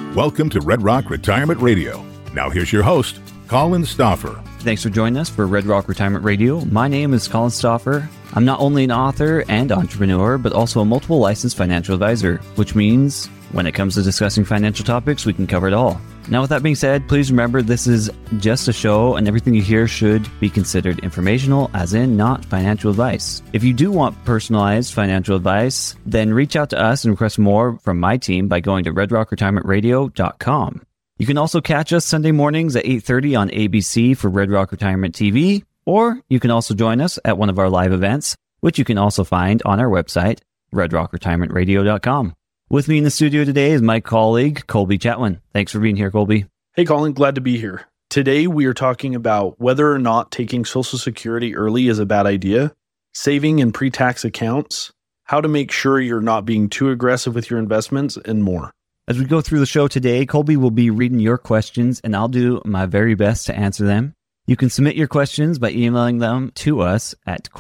Welcome to Red Rock Retirement Radio. Now here's your host, Colin Stoffer. Thanks for joining us for Red Rock Retirement Radio. My name is Colin Stoffer. I'm not only an author and entrepreneur, but also a multiple licensed financial advisor, which means when it comes to discussing financial topics, we can cover it all. Now, with that being said, please remember this is just a show and everything you hear should be considered informational, as in not financial advice. If you do want personalized financial advice, then reach out to us and request more from my team by going to redrockretirementradio.com. You can also catch us Sunday mornings at 8:30 on ABC for Red Rock Retirement TV, or you can also join us at one of our live events, which you can also find on our website, redrockretirementradio.com. With me in the studio today is my colleague, Colby Chatwin. Thanks for being here, Colby. Hey, Colin. Glad to be here. Today, we are talking about whether or not taking Social Security early is a bad idea, saving in pre-tax accounts, how to make sure you're not being too aggressive with your investments, and more. As we go through the show today, Colby will be reading your questions, and I'll do my very best to answer them. You can submit your questions by emailing them to us at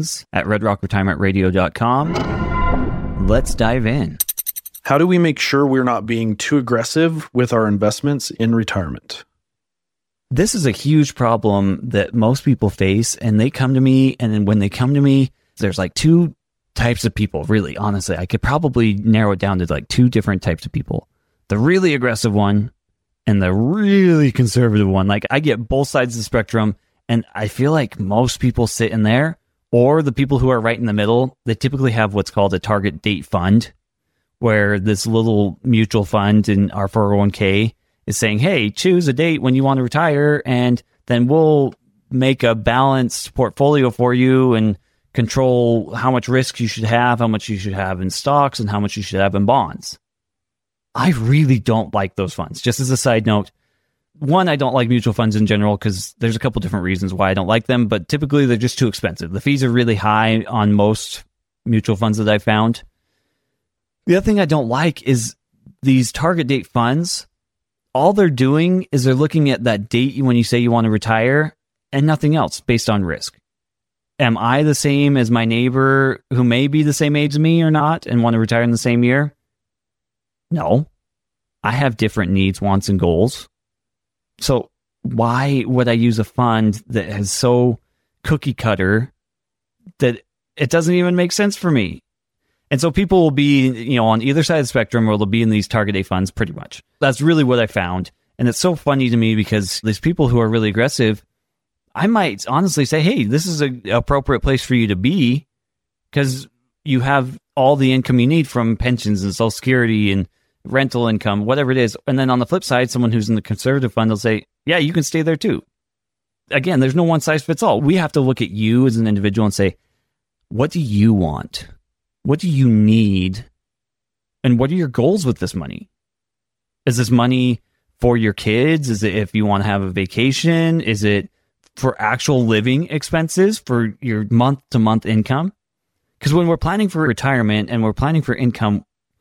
questions@redrockretirementradio.com. Let's dive in. How do we make sure we're not being too aggressive with our investments in retirement? This is a huge problem that most people face, and they come to me, and then when they come to me, there's like two types of people, really, honestly. I could probably narrow it down to like two different types of people. The really aggressive one and the really conservative one. Like, I get both sides of the spectrum, and I feel like most people sit in there, or the people who are right in the middle, they typically have what's called a target date fund, where this little mutual fund in our 401k is saying, hey, choose a date when you want to retire, and then we'll make a balanced portfolio for you and control how much risk you should have, how much you should have in stocks, and how much you should have in bonds. I really don't like those funds. Just as a side note, one, I don't like mutual funds in general because there's a couple different reasons why I don't like them, but typically they're just too expensive. The fees are really high on most mutual funds that I've found. The other thing I don't like is these target date funds. All they're doing is they're looking at that date when you say you want to retire and nothing else based on risk. Am I the same as my neighbor who may be the same age as me or not and want to retire in the same year? No. I have different needs, wants, and goals. So why would I use a fund that is so cookie cutter that it doesn't even make sense for me? And so people will be, on either side of the spectrum, or they'll be in these target date funds pretty much. That's really what I found. And it's so funny to me because these people who are really aggressive, I might honestly say, hey, this is an appropriate place for you to be because you have all the income you need from pensions and Social Security and rental income, whatever it is. And then on the flip side, someone who's in the conservative fund will say, yeah, you can stay there too. Again, there's no one size fits all. We have to look at you as an individual and say, what do you want? What do you need? And what are your goals with this money? Is this money for your kids? Is it if you want to have a vacation? Is it for actual living expenses for your month-to-month income? Because when we're planning for retirement and we're planning for income,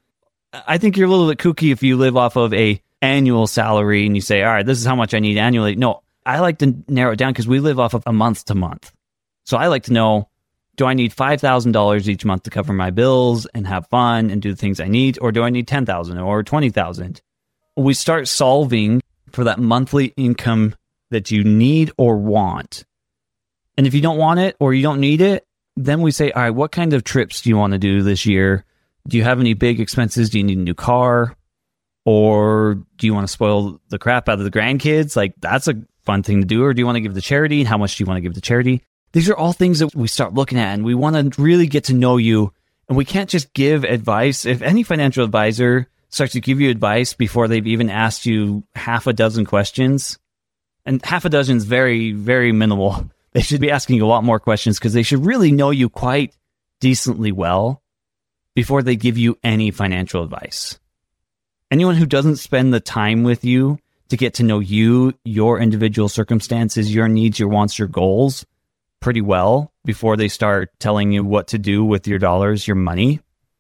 I think you're a little bit kooky if you live off of a annual salary and you say, all right, this is how much I need annually. No, I like to narrow it down because we live off of a month-to-month. So I like to know, do I need $5,000 each month to cover my bills and have fun and do the things I need? Or do I need $10,000 or $20,000? We start solving for that monthly income that you need or want. And if you don't want it or you don't need it, then we say, all right, what kind of trips do you want to do this year? Do you have any big expenses? Do you need a new car? Or do you want to spoil the crap out of the grandkids? Like, that's a fun thing to do. Or do you want to give to charity? And how much do you want to give to charity? These are all things that we start looking at, and we want to really get to know you. And we can't just give advice. If any financial advisor starts to give you advice before they've even asked you half a dozen questions, and half a dozen is very, very minimal. They should be asking you a lot more questions because they should really know you quite decently well before they give you any financial advice. Anyone who doesn't spend the time with you to get to know you, your individual circumstances, your needs, your wants, your goals, pretty well before they start telling you what to do with your dollars, your money,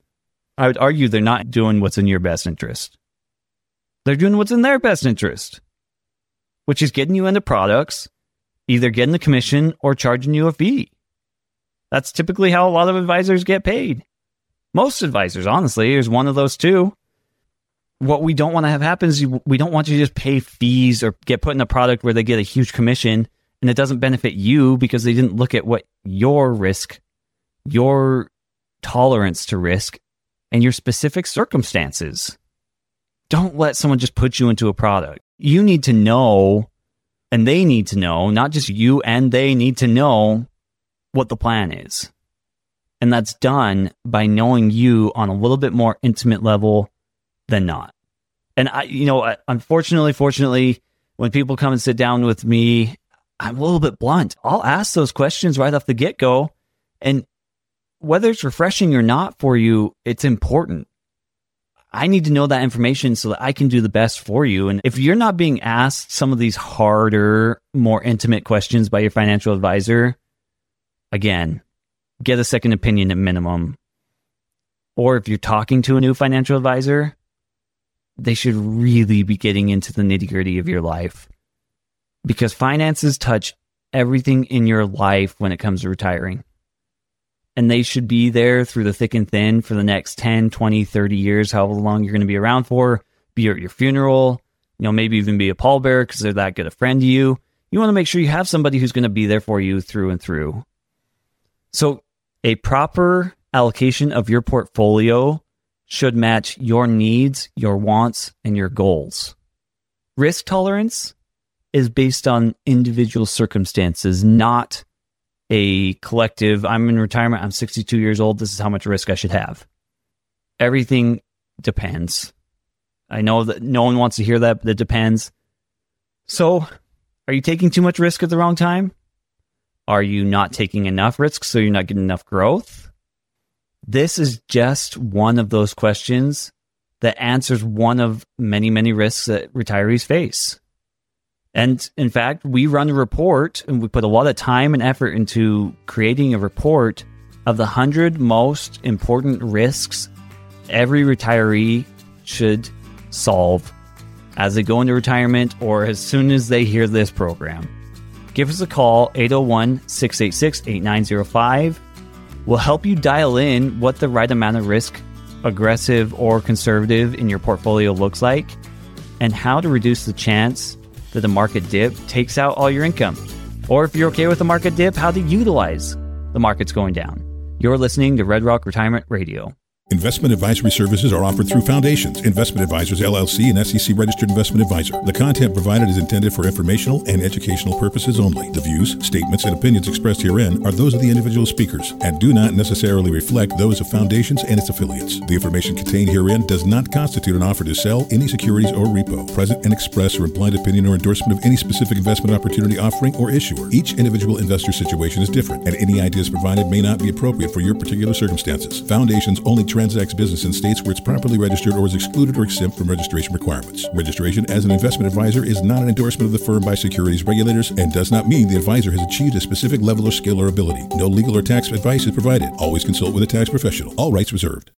I would argue they're not doing what's in your best interest. They're doing what's in their best interest, which is getting you into products, either getting the commission or charging you a fee. That's typically how a lot of advisors get paid. Most advisors, honestly, is one of those two. what we don't want to have happen is we don't want you to just pay fees or get put in a product where they get a huge commission and it doesn't benefit you because they didn't look at what your risk, your tolerance to risk, and your specific circumstances. Don't let someone just put you into a product. You need to know, and they need to know, not just you and they need to know what the plan is. And that's done by knowing you on a little bit more intimate level than not. And fortunately, when people come and sit down with me, I'm a little bit blunt. I'll ask those questions right off the get-go. And whether it's refreshing or not for you, it's important. I need to know that information so that I can do the best for you. And if you're not being asked some of these harder, more intimate questions by your financial advisor, again, get a second opinion at minimum. Or if you're talking to a new financial advisor, they should really be getting into the nitty-gritty of your life, because finances touch everything in your life when it comes to retiring. And they should be there through the thick and thin for the next 10, 20, 30 years, however long you're going to be around for, be at your funeral, maybe even be a pallbearer because they're that good a friend to you. You want to make sure you have somebody who's going to be there for you through and through. So a proper allocation of your portfolio should match your needs, your wants, and your goals. Risk tolerance is based on individual circumstances, not a collective, I'm in retirement, I'm 62 years old, this is how much risk I should have. Everything depends. I know that no one wants to hear that, but it depends. So, are you taking too much risk at the wrong time? Are you not taking enough risk so you're not getting enough growth? This is just one of those questions that answers one of many, many risks that retirees face. And in fact, we run a report and we put a lot of time and effort into creating a report of the 100 most important risks every retiree should solve as they go into retirement or as soon as they hear this program. Give us a call, 801-686-8905. We'll help you dial in what the right amount of risk, aggressive or conservative, in your portfolio looks like, and how to reduce the chance that the market dip takes out all your income. Or if you're okay with the market dip, how to utilize the markets going down. You're listening to Red Rock Retirement Radio. Investment advisory services are offered through Foundations Investment Advisors, LLC, an SEC-registered investment advisor. The content provided is intended for informational and educational purposes only. The views, statements, and opinions expressed herein are those of the individual speakers and do not necessarily reflect those of Foundations and its affiliates. The information contained herein does not constitute an offer to sell any securities or repo, present and express or implied opinion or endorsement of any specific investment opportunity, offering, or issuer. Each individual investor situation is different, and any ideas provided may not be appropriate for your particular circumstances. Foundations only transacts business in states where it's properly registered or is excluded or exempt from registration requirements. Registration as an investment advisor is not an endorsement of the firm by securities regulators and does not mean the advisor has achieved a specific level or skill or ability. No legal or tax advice is provided. Always consult with a tax professional. All rights reserved.